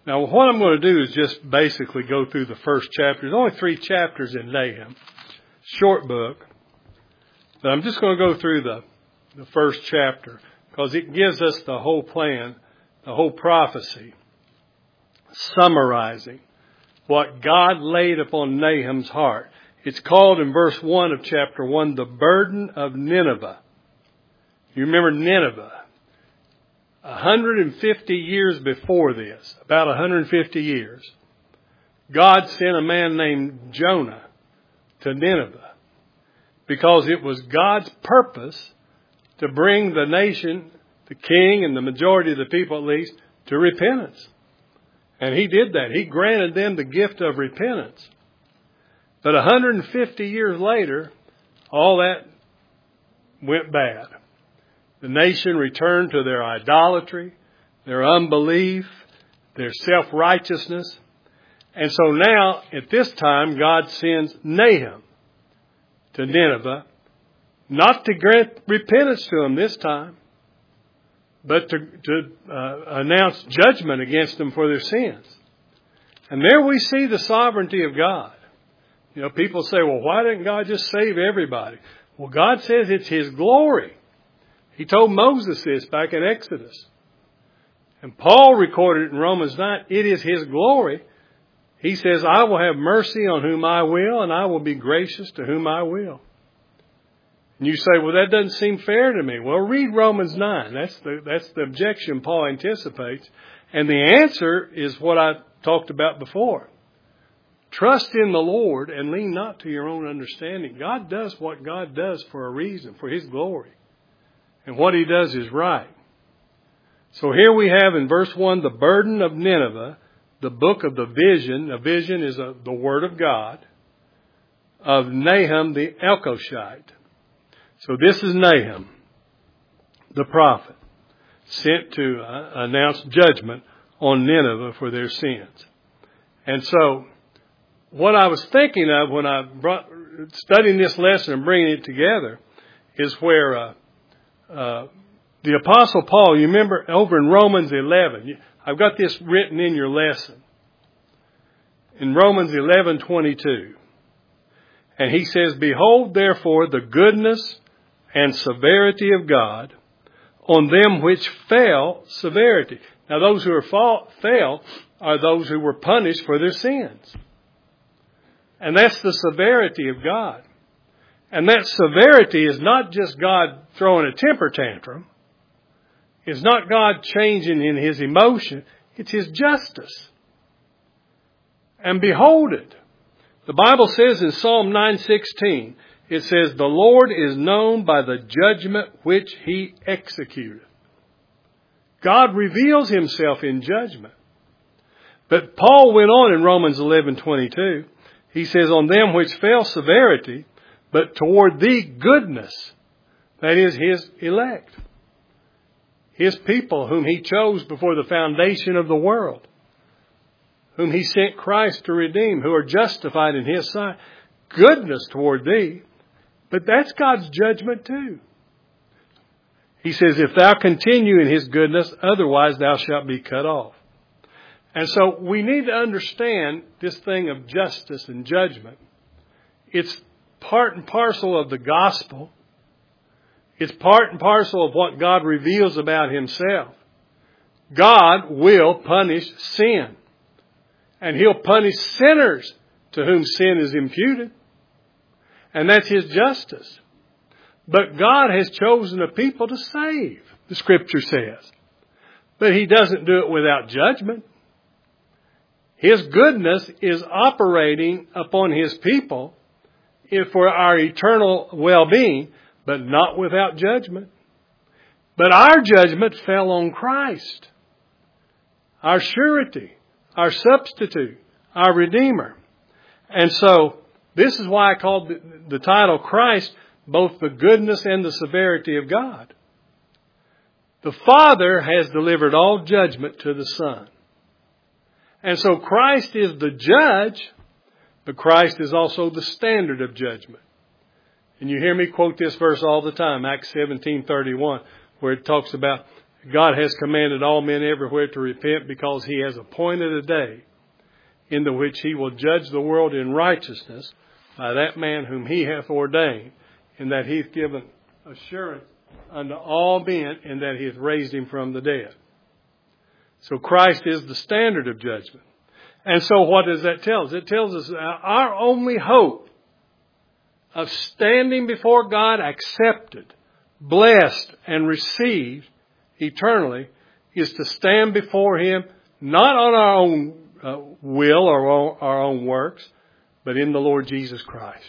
Now, what I'm going to do is just basically go through the first chapter. There's only 3 chapters in Nahum. Short book. But I'm just going to go through the first chapter because it gives us the whole plan, the whole prophecy, summarizing what God laid upon Nahum's heart. It's called in verse 1 of chapter 1, the burden of Nineveh. You remember Nineveh. 150 years before this, about 150 years, God sent a man named Jonah to Nineveh because it was God's purpose to bring the nation, the king and the majority of the people at least, to repentance. And he did that. He granted them the gift of repentance. But 150 years later, all that went bad. The nation returned to their idolatry, their unbelief, their self-righteousness. And so now, at this time, God sends Nahum to Nineveh, not to grant repentance to them this time, but to announce judgment against them for their sins. And there we see the sovereignty of God. You know, people say, well, why didn't God just save everybody? Well, God says it's His glory. He told Moses this back in Exodus. And Paul recorded it in Romans 9. It is His glory. He says, I will have mercy on whom I will, and I will be gracious to whom I will. And you say, well, that doesn't seem fair to me. Well, read Romans 9. That's the objection Paul anticipates. And the answer is what I talked about before. Trust in the Lord and lean not to your own understanding. God does what God does for a reason, for His glory. And what He does is right. So here we have in verse 1, the burden of Nineveh, the book of the vision. A vision is the word of God, of Nahum the Elkoshite. So this is Nahum, the prophet, sent to announce judgment on Nineveh for their sins. And so what I was thinking of when I studying this lesson and bringing it together is where the Apostle Paul, you remember over in Romans 11, I've got this written in your lesson. In Romans 11:22. And he says, behold, therefore, the goodness and severity of God on them which fell severity. Now, those who fell are those who were punished for their sins. And that's the severity of God. And that severity is not just God throwing a temper tantrum. It's not God changing in His emotion. It's His justice. And behold it. The Bible says in Psalm 9:16, it says, the Lord is known by the judgment which He executeth. God reveals Himself in judgment. But Paul went on in Romans 11:22. He says, on them which fell severity, but toward thee goodness. That is His elect. His people whom He chose before the foundation of the world. Whom He sent Christ to redeem, who are justified in His sight. Goodness toward thee. But that's God's judgment too. He says, if thou continue in His goodness, otherwise thou shalt be cut off. And so we need to understand this thing of justice and judgment. It's part and parcel of the gospel. It's part and parcel of what God reveals about Himself. God will punish sin. And He'll punish sinners to whom sin is imputed. And that's His justice. But God has chosen a people to save, the Scripture says. But He doesn't do it without judgment. His goodness is operating upon His people for our eternal well-being, but not without judgment. But our judgment fell on Christ, our surety, our substitute, our Redeemer. And so this is why I called the title Christ, both the goodness and the severity of God. The Father has delivered all judgment to the Son. And so Christ is the judge, but Christ is also the standard of judgment. And you hear me quote this verse all the time, Acts 17:31, where it talks about God has commanded all men everywhere to repent, because he has appointed a day in the which he will judge the world in righteousness by that man whom he hath ordained, in that he hath given assurance unto all men, and that he hath raised him from the dead. So Christ is the standard of judgment. And so what does that tell us? It tells us our only hope of standing before God accepted, blessed, and received eternally is to stand before him not on our own will or our own works, but in the Lord Jesus Christ,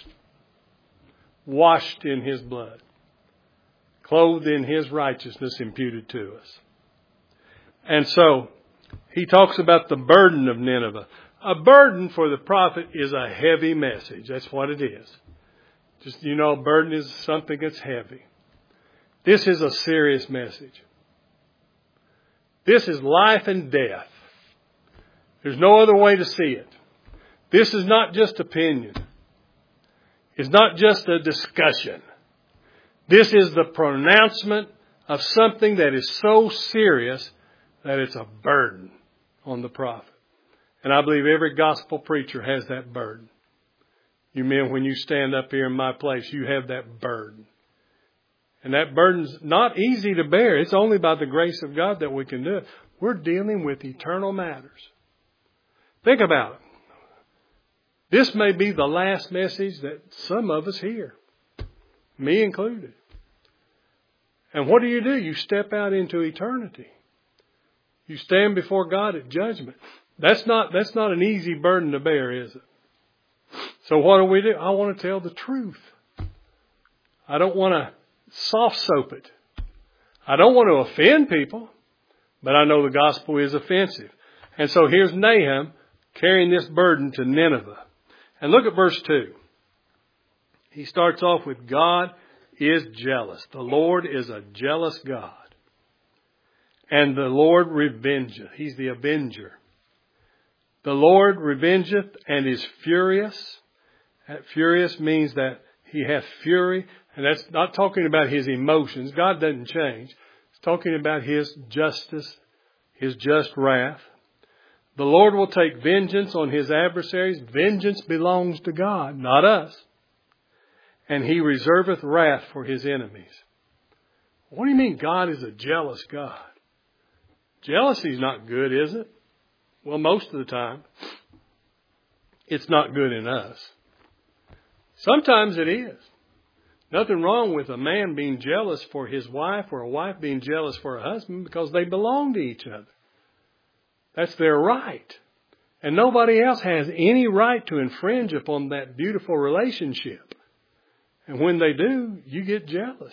washed in his blood, clothed in his righteousness imputed to us. And so he talks about the burden of Nineveh. A burden for the prophet is a heavy message. That's what it is. Just, a burden is something that's heavy. This is a serious message. This is life and death. There's no other way to see it. This is not just opinion. It's not just a discussion. This is the pronouncement of something that is so serious that it's a burden on the prophet. And I believe every gospel preacher has that burden. You men, when you stand up here in my place, you have that burden. And that burden's not easy to bear. It's only by the grace of God that we can do it. We're dealing with eternal matters. Think about it. This may be the last message that some of us hear, me included. And what do? You step out into eternity. You stand before God at judgment. That's not an easy burden to bear, is it? So what do? I want to tell the truth. I don't want to soft soap it. I don't want to offend people, but I know the gospel is offensive. And so here's Nahum carrying this burden to Nineveh. And look at verse 2. He starts off with, God is jealous. The Lord is a jealous God. And the Lord revengeth. He's the avenger. The Lord revengeth and is furious. That furious means that he hath fury. And that's not talking about his emotions. God doesn't change. It's talking about his justice, his just wrath. The Lord will take vengeance on his adversaries. Vengeance belongs to God, not us. And he reserveth wrath for his enemies. What do you mean God is a jealous God? Jealousy's not good, is it? Well, most of the time, it's not good in us. Sometimes it is. Nothing wrong with a man being jealous for his wife or a wife being jealous for her husband, because they belong to each other. That's their right. And nobody else has any right to infringe upon that beautiful relationship. And when they do, you get jealous.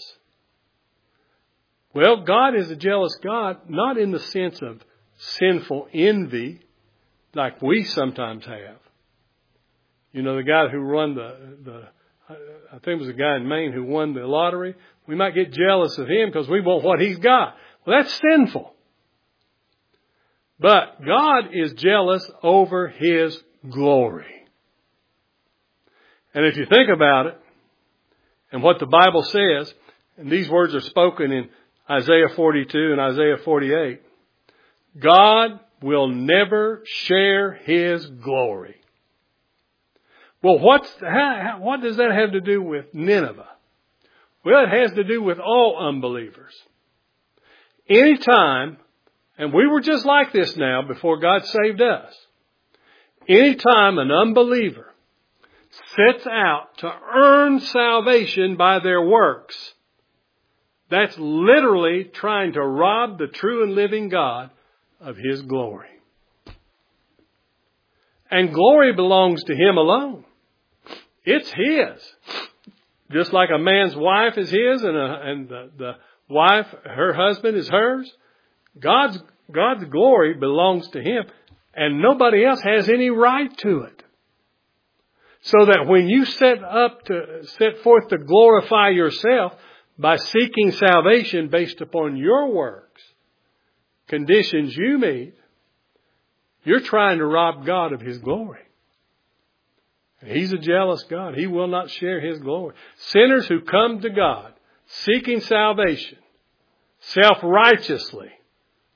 Well, God is a jealous God, not in the sense of sinful envy like we sometimes have. The guy who won I think it was a guy in Maine who won the lottery. We might get jealous of him because we want what he's got. Well, that's sinful. But God is jealous over his glory. And if you think about it, and what the Bible says, and these words are spoken in Isaiah 42 and Isaiah 48, God will never share his glory. Well, what does that have to do with Nineveh? Well, it has to do with all unbelievers. Anytime, and we were just like this now before God saved us. Anytime an unbeliever sets out to earn salvation by their works, that's literally trying to rob the true and living God of his glory. And glory belongs to him alone. It's his. Just like a man's wife is his and the wife, her husband, is hers. God's glory belongs to him, and nobody else has any right to it. So that when you set forth to glorify yourself by seeking salvation based upon your works, conditions you meet, you're trying to rob God of his glory. He's a jealous God. He will not share his glory. Sinners who come to God seeking salvation self-righteously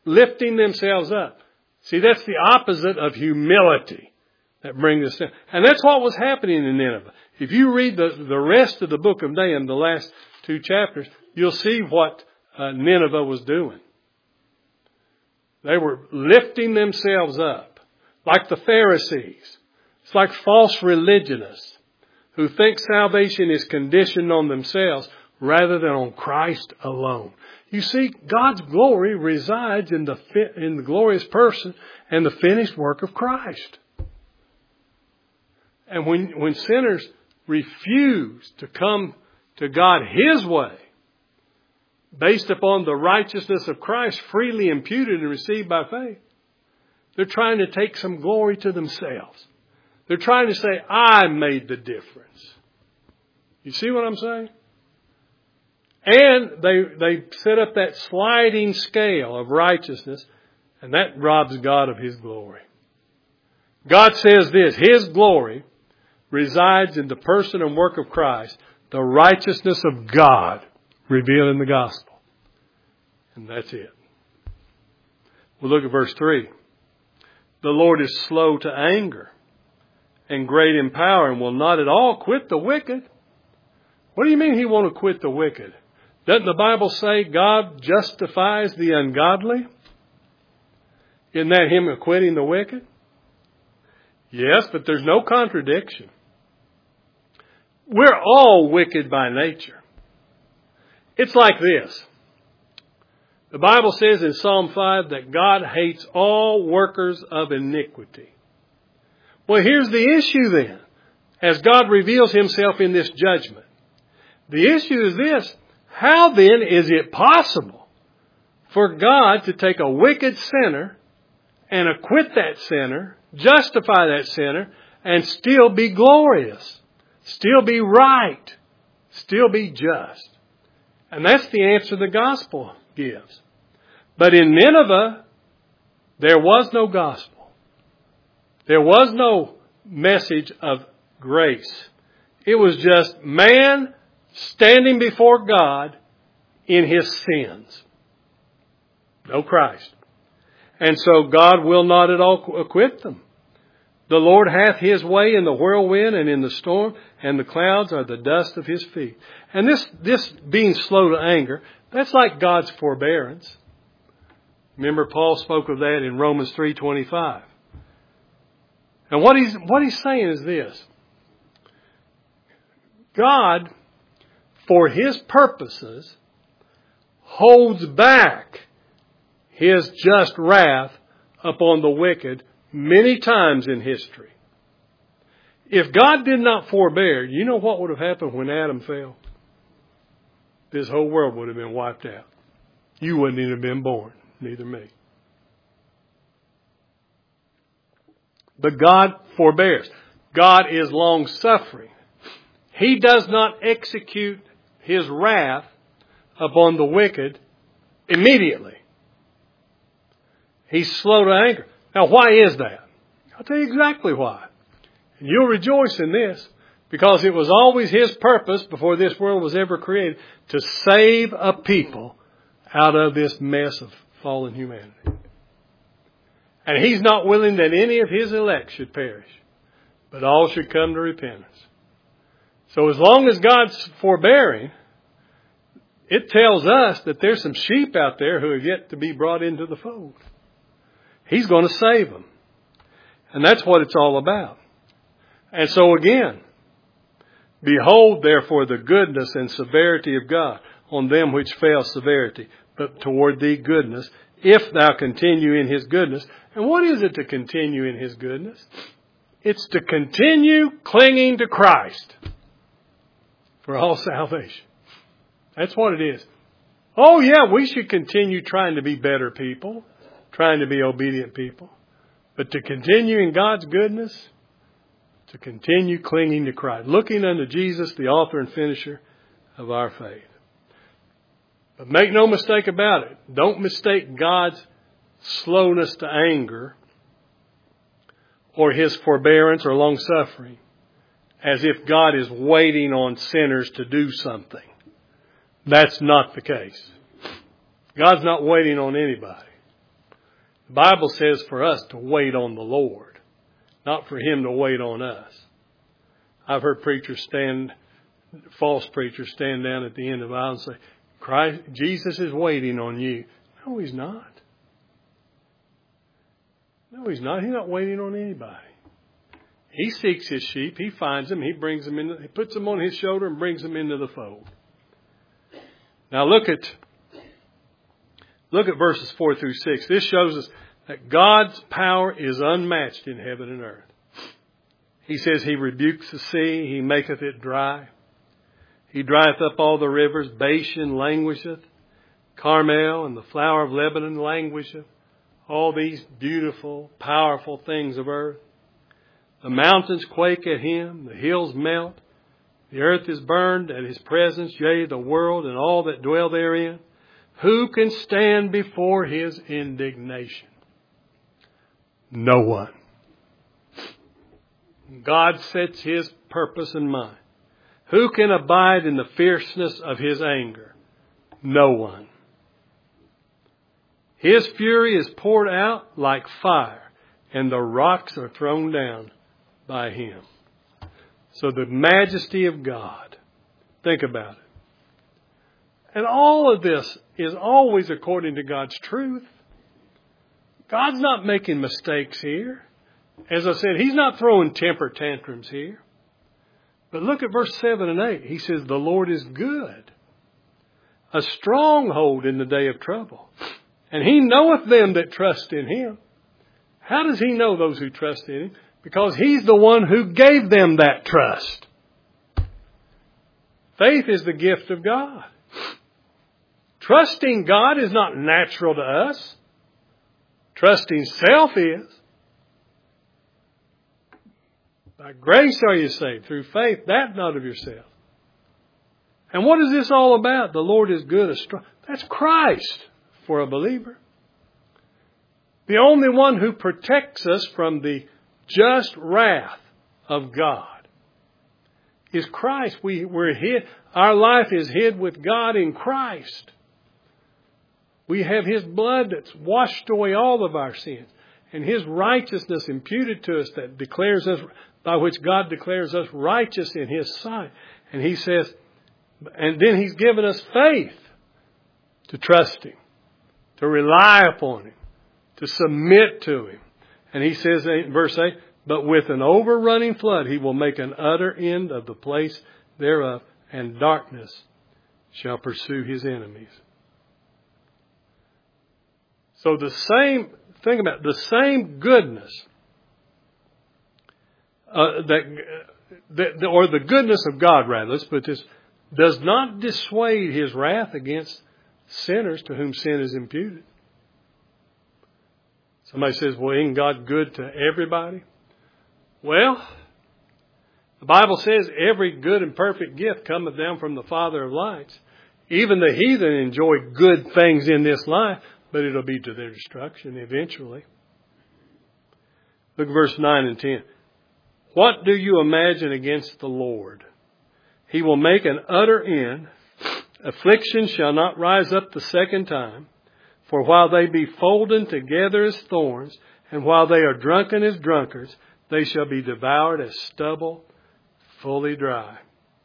lifting themselves up. See, that's the opposite of humility that brings us down. And that's what was happening in Nineveh. If you read the rest of the book of Nahum, the last 2 chapters, you'll see what Nineveh was doing. They were lifting themselves up, like the Pharisees. It's like false religionists who think salvation is conditioned on themselves rather than on Christ alone. You see, God's glory resides in the glorious person and the finished work of Christ. And when sinners refuse to come to God His way, based upon the righteousness of Christ freely imputed and received by faith, they're trying to take some glory to themselves. They're trying to say, I made the difference. You see what I'm saying? And they set up that sliding scale of righteousness, and that robs God of His glory. God says this, His glory resides in the person and work of Christ, the righteousness of God revealed in the gospel. And that's it. We'll look at verse 3. The Lord is slow to anger and great in power and will not at all quit the wicked. What do you mean He won't quit the wicked? Doesn't the Bible say God justifies the ungodly? Isn't that Him acquitting the wicked? Yes, but there's no contradiction. We're all wicked by nature. It's like this. The Bible says in Psalm 5 that God hates all workers of iniquity. Well, here's the issue then, as God reveals Himself in this judgment. The issue is this. How then is it possible for God to take a wicked sinner and acquit that sinner, justify that sinner, and still be glorious, still be right, still be just? And that's the answer the gospel gives. But in Nineveh, there was no gospel. There was no message of grace. It was just man standing before God in his sins. No Christ. And so God will not at all acquit them. The Lord hath His way in the whirlwind and in the storm, and the clouds are the dust of His feet. And this being slow to anger, that's like God's forbearance. Remember, Paul spoke of that in Romans 3:25. And what he's saying is this. God, for His purposes, holds back His just wrath upon the wicked many times in history. If God did not forbear, you know what would have happened when Adam fell? This whole world would have been wiped out. You wouldn't even have been born, neither me. But God forbears. God is long-suffering. He does not execute His wrath upon the wicked immediately. He's slow to anger. Now, why is that? I'll tell you exactly why. And you'll rejoice in this, because it was always His purpose before this world was ever created to save a people out of this mess of fallen humanity. And He's not willing that any of His elect should perish, but all should come to repentance. So as long as God's forbearing, it tells us that there's some sheep out there who have yet to be brought into the fold. He's going to save them. And that's what it's all about. And so again, behold therefore the goodness and severity of God on them which fail severity, but toward thee goodness, if thou continue in His goodness. And what is it to continue in His goodness? It's to continue clinging to Christ for all salvation. That's what it is. Oh yeah, we should continue trying to be better people, trying to be obedient people. But to continue in God's goodness, to continue clinging to Christ, looking unto Jesus, the author and finisher of our faith. But make no mistake about it. Don't mistake God's slowness to anger or His forbearance or long-suffering as if God is waiting on sinners to do something. That's not the case. God's not waiting on anybody. The Bible says for us to wait on the Lord, not for Him to wait on us. I've heard false preachers stand down at the end of the aisle and say, Jesus is waiting on you. No, He's not. No, He's not. He's not waiting on anybody. He seeks His sheep. He finds them. He brings them in. He puts them on His shoulder and brings them into the fold. Now look at verses 4 through 6. This shows us that God's power is unmatched in heaven and earth. He says He rebukes the sea. He maketh it dry. He drieth up all the rivers. Bashan languisheth. Carmel and the flower of Lebanon languisheth. All these beautiful, powerful things of earth. The mountains quake at Him. The hills melt. The earth is burned at His presence. Yea, the world and all that dwell therein. Who can stand before His indignation? No one. God sets His purpose in mind. Who can abide in the fierceness of His anger? No one. His fury is poured out like fire, and the rocks are thrown down by Him. So the majesty of God. Think about it. And all of this is always according to God's truth. God's not making mistakes here. As I said, He's not throwing temper tantrums here. But look at verse 7 and 8. He says, the Lord is good, a stronghold in the day of trouble. And He knoweth them that trust in Him. How does He know those who trust in Him? Because He's the one who gave them that trust. Faith is the gift of God. Trusting God is not natural to us. Trusting self is. By grace are you saved, through faith, that not of yourself. And what is this all about? The Lord is good, that's Christ for a believer. The only one who protects us from the just wrath of God is Christ. We're hid. Our life is hid with God in Christ. We have His blood that's washed away all of our sins, and His righteousness imputed to us that declares us, by which God declares us righteous in His sight. And He says, and then He's given us faith to trust Him, to rely upon Him, to submit to Him. And He says in verse 8, but with an overrunning flood He will make an utter end of the place thereof, and darkness shall pursue His enemies. So think about it, the same goodness, or the goodness of God, rather, let's put this, does not dissuade His wrath against sinners to whom sin is imputed. Somebody says, well, isn't God good to everybody? Well, the Bible says every good and perfect gift cometh down from the Father of lights. Even the heathen enjoy good things in this life, but it'll be to their destruction eventually. Look at verse 9 and 10. What do you imagine against the Lord? He will make an utter end. Affliction shall not rise up the second time. For while they be folden together as thorns, and while they are drunken as drunkards, they shall be devoured as stubble, fully dry.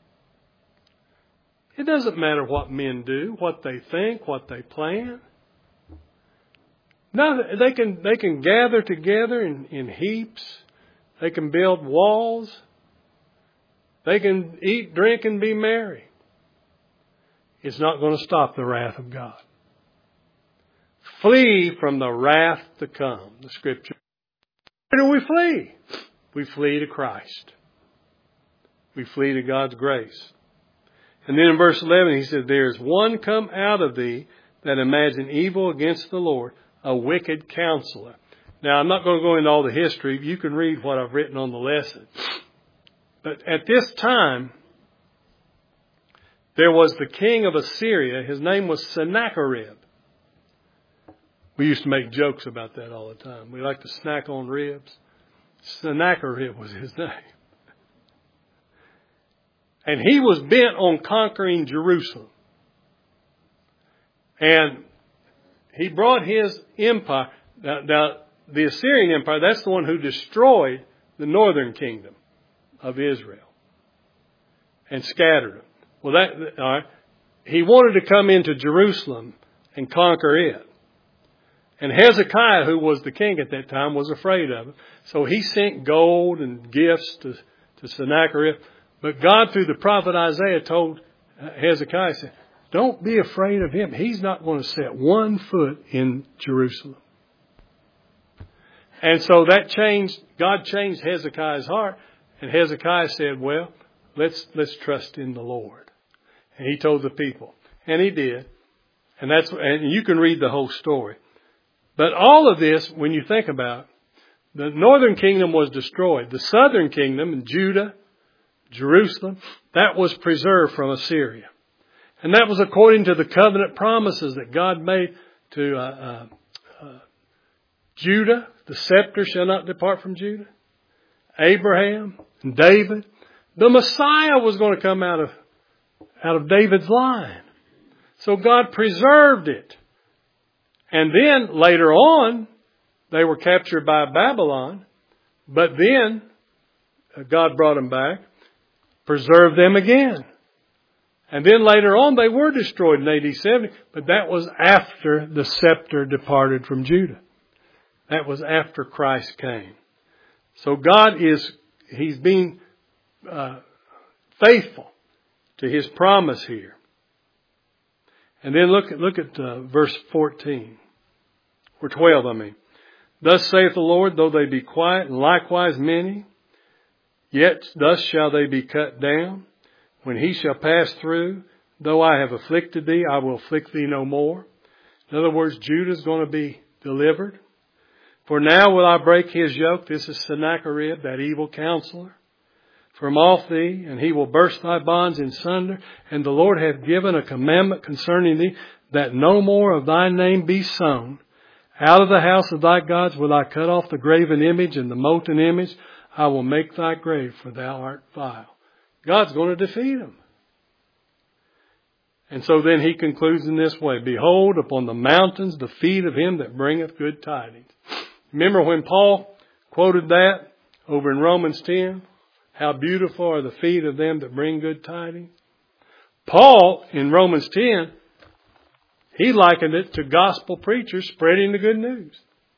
It doesn't matter what men do, what they think, what they plan. No, they can gather together in heaps. They can build walls. They can eat, drink, and be merry. It's not going to stop the wrath of God. Flee from the wrath to come, the Scripture. Where do we flee? We flee to Christ. We flee to God's grace. And then in verse 11 he said, there is one come out of thee that imagine evil against the Lord, a wicked counselor. Now, I'm not going to go into all the history. You can read what I've written on the lesson. But at this time, there was the king of Assyria. His name was Sennacherib. We used to make jokes about that all the time. We like to snack on ribs. Sennacherib was his name. And he was bent on conquering Jerusalem. And he brought his empire. Now, the Assyrian Empire, that's the one who destroyed the northern kingdom of Israel and scattered them. Well, all right. He wanted to come into Jerusalem and conquer it. And Hezekiah, who was the king at that time, was afraid of it. So he sent gold and gifts to Sennacherib. But God, through the prophet Isaiah, told Hezekiah, said, don't be afraid of him. He's not going to set one foot in Jerusalem. And so that changed, God changed Hezekiah's heart. And Hezekiah said, well, let's trust in the Lord. And he told the people. And he did. And you can read the whole story. But all of this, when you think about it, the northern kingdom was destroyed. The southern kingdom in Judah, Jerusalem, that was preserved from Assyria. And that was according to the covenant promises that God made to Judah. The scepter shall not depart from Judah. Abraham and David. The Messiah was going to come out of David's line. So God preserved it. And then later on, they were captured by Babylon. But then God brought them back, preserved them again. And then later on, they were destroyed in AD 70. But that was after the scepter departed from Judah. That was after Christ came. So God He's being faithful to His promise here. And then look at verse 14. Or 12, I mean. Thus saith the Lord, though they be quiet, and likewise many, yet thus shall they be cut down. When he shall pass through, though I have afflicted thee, I will afflict thee no more. In other words, Judah is going to be delivered. For now will I break his yoke. This is Sennacherib, that evil counselor, from off thee, and he will burst thy bonds in sunder. And the Lord hath given a commandment concerning thee, that no more of thy name be sown. Out of the house of thy gods will I cut off the graven image and the molten image. I will make thy grave, for thou art vile. God's going to defeat him. And so then he concludes in this way. Behold, upon the mountains the feet of him that bringeth good tidings. Remember when Paul quoted that over in Romans 10? How beautiful are the feet of them that bring good tidings. Paul, in Romans 10, he likened it to gospel preachers spreading the good news.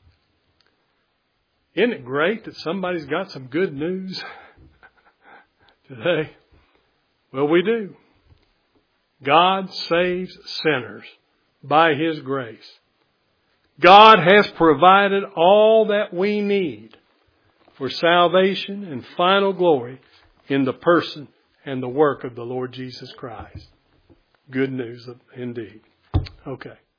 Isn't it great that somebody's got some good news today? Well, we do. God saves sinners by His grace. God has provided all that we need for salvation and final glory in the person and the work of the Lord Jesus Christ. Good news indeed. Okay.